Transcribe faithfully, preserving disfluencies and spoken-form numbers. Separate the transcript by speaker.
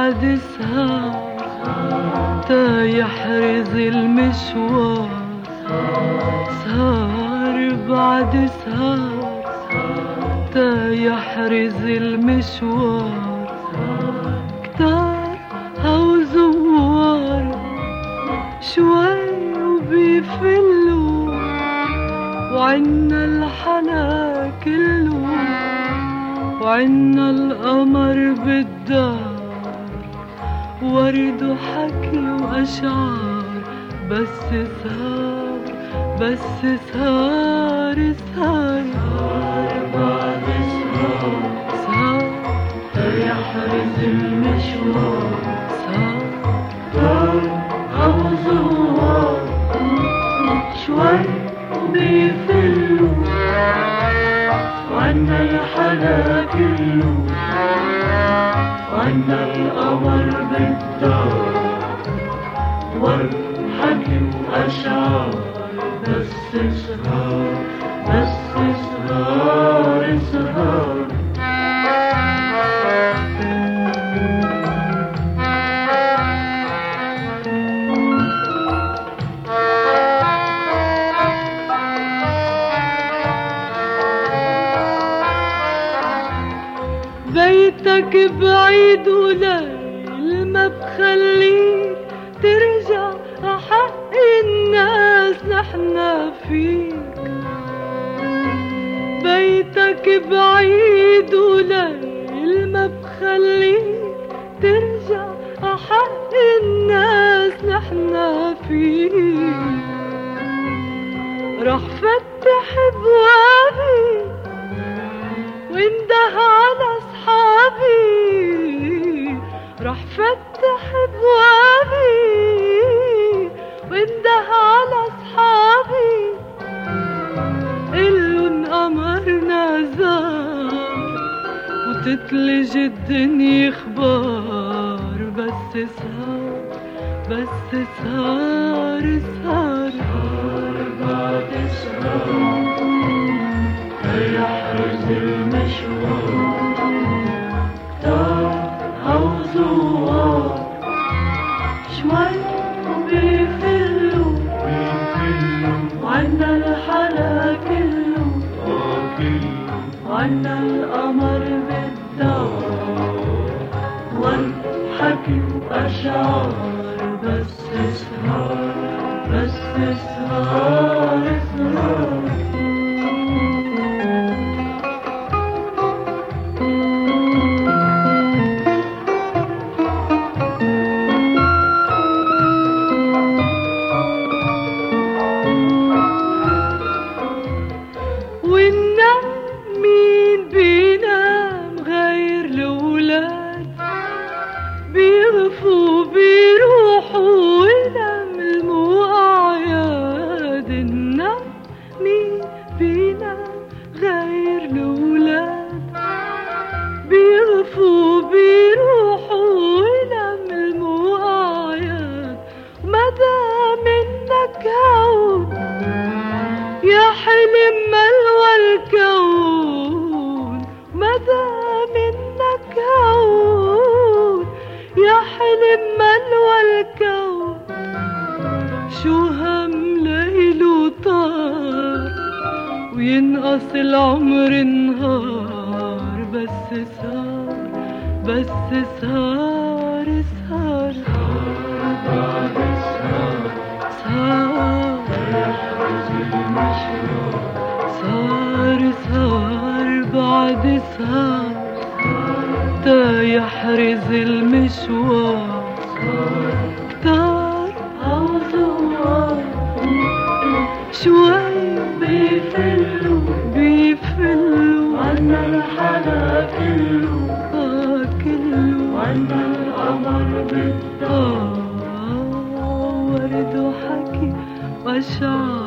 Speaker 1: بعد سهر تا يحرز المشوار، سهر بعد سهر تا يحرز المشوار، كتار هو زوار شوي وبيفلوا، وعنا الحلا كله، وعنا القمر بالدار، ورد وحكي وأشعار، بس سهر بس سهر سهر
Speaker 2: بعد سهر
Speaker 1: سهر
Speaker 2: يحرز المشوار،
Speaker 1: سهر
Speaker 2: دار أو زوار شوي بيفلوا، وعنا الحلا كله، وعنا القمر بالدار، والحكي وأشعار، بس سهر بس سهر سهر
Speaker 1: بيتك بعيد وليل ما بخليك ترجع، حق الناس نحنا فيك. بيتك بعيد وليل ما بخليك ترجع، حق الناس نحنا فيك. رح فتح بوابي وانده على اصحابي، رح فتح بوابي وانده على اصحابي، قلن قمرنا زار وتتلج الدنيا اخبار، بس سهر بس سهر سهر
Speaker 2: بعد سهر يحرز المشوار، دار أو زوار شوي بيفلوا، وعنا الحلا كله، وعنا القمر بالدار، والحكي وأشعار، بس سهر بس سهر سهر
Speaker 1: وينقص العمر نهار، بس سهر بس سهر سهر
Speaker 2: بعد سهر
Speaker 1: سهر
Speaker 2: يحرز المشوار،
Speaker 1: سهر سهر بعد سهر تا يحرز المشوار، كتار
Speaker 2: أو زوار
Speaker 1: شوي
Speaker 2: بيفلوا،
Speaker 1: بيفلوا،
Speaker 2: وعنا الحلا كله،
Speaker 1: آه كله،
Speaker 2: وعنا القمر بالدار،
Speaker 1: آه ورد وحكي وأشعار.